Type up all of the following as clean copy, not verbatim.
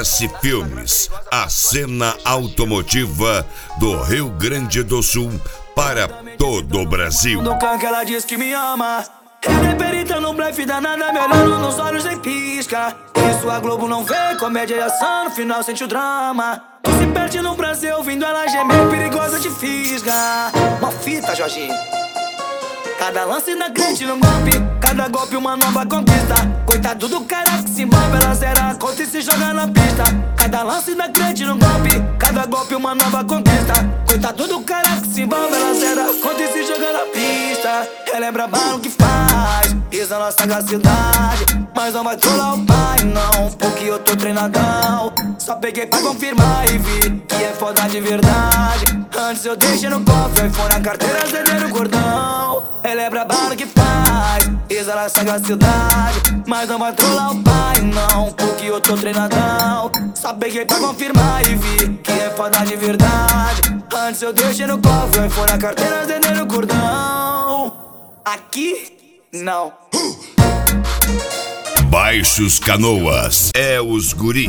AS Filmes, a cena automotiva do Rio Grande do Sul para todo o Brasil. Do canto ela diz que me ama. Ela é perita no blefe danada, me olhando nos olhos nem pisca. Isso a Globo não vê, comédia e ação, no final sente o drama. Tu se perde no Brasil, ouvindo ela gemer, perigosa te fisga. Uma fita, Jorginho. Cada lance na crente num golpe, cada golpe uma nova conquista. Coitado do cara que se envolve, ela zera a conta e se joga na pista. Cada lance na crente num golpe, cada golpe uma nova conquista. Coitado do cara que se envolve, ela zera a conta e se joga na pista. Ela é braba no que faz, pisa na sagacidade, mas não vai trollar o pai não, porque eu tô treinadão. Só peguei pra confirmar e vi que é foda de verdade. Antes eu deixei no cofre, iPhone, a carteira, CD no cordão. Ela é braba no que faz, pisa na sagacidade, mas não vai trollar o pai não, porque eu tô treinadão. Só peguei pra confirmar e vi que é foda de verdade. Antes eu deixei no cofre, iPhone, a carteira, CD no cordão. Aqui, não. Baixos Canoas, é os guri.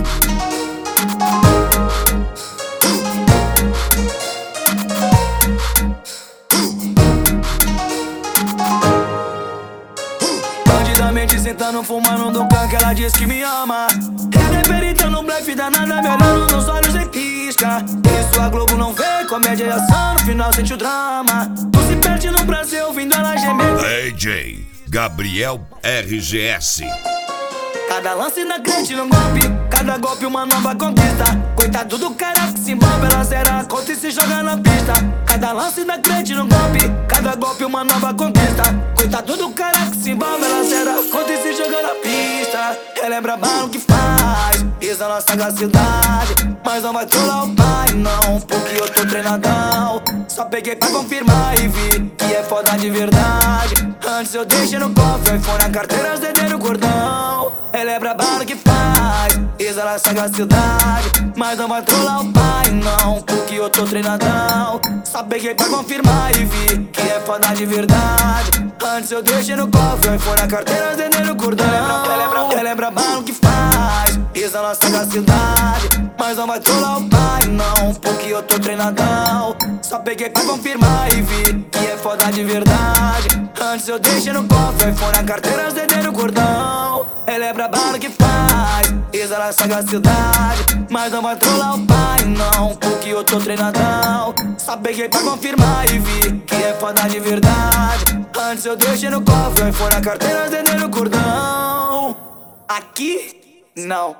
Bandidamente sentando, fumando do canto, ela diz que me ama. Ela é perita no blefe danada, me olhando nos olhos nem pisca. Isso a Globo não vê, comédia e ação, no final sente o drama. Tu se perde no Brasil, ouvindo ela gemer. DJ Gabriel RGS. Cada lance na crente num golpe, cada golpe uma nova conquista. Coitado do cara que se envolve, ela zera a conta e se joga na pista. Cada lance na crente num golpe, cada golpe uma nova conquista. Coitado do cara que se envolve, ela zera a conta e se joga na pista. Ela é braba no que faz, pisa na sagacidade, mas não vai trollar o pai não, porque eu tô treinadão. Só peguei pra confirmar e vi que é foda de verdade. Antes eu deixei no cofre, iPhone, a carteira, CD no cordão. Ela é braba no que faz, pisa na sagacidade, mas não vai trollar o pai não, porque eu tô treinadão. Só peguei pra confirmar e vi que é foda de verdade. Antes eu deixei no cofre, iPhone, a carteira, CD no cordão. Ela é braba no que faz, pisa na sagacidade, mas não vai trollar o pai não, porque eu tô treinadão. Só peguei pra confirmar e vi que é foda de verdade. Antes eu deixei no cofre, iPhone, a carteira, CD no cordão. Ela é braba no que faz, pisa na sagacidade, mas não vai trollar o pai não, porque eu tô treinadão. Só peguei pra confirmar e vi que é foda de verdade. Antes eu deixei no cofre, iPhone, a carteira, CD no cordão. Aqui, não.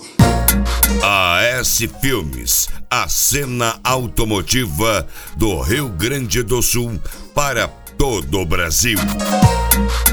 AS Filmes, a cena automotiva do Rio Grande do Sul para todo o Brasil.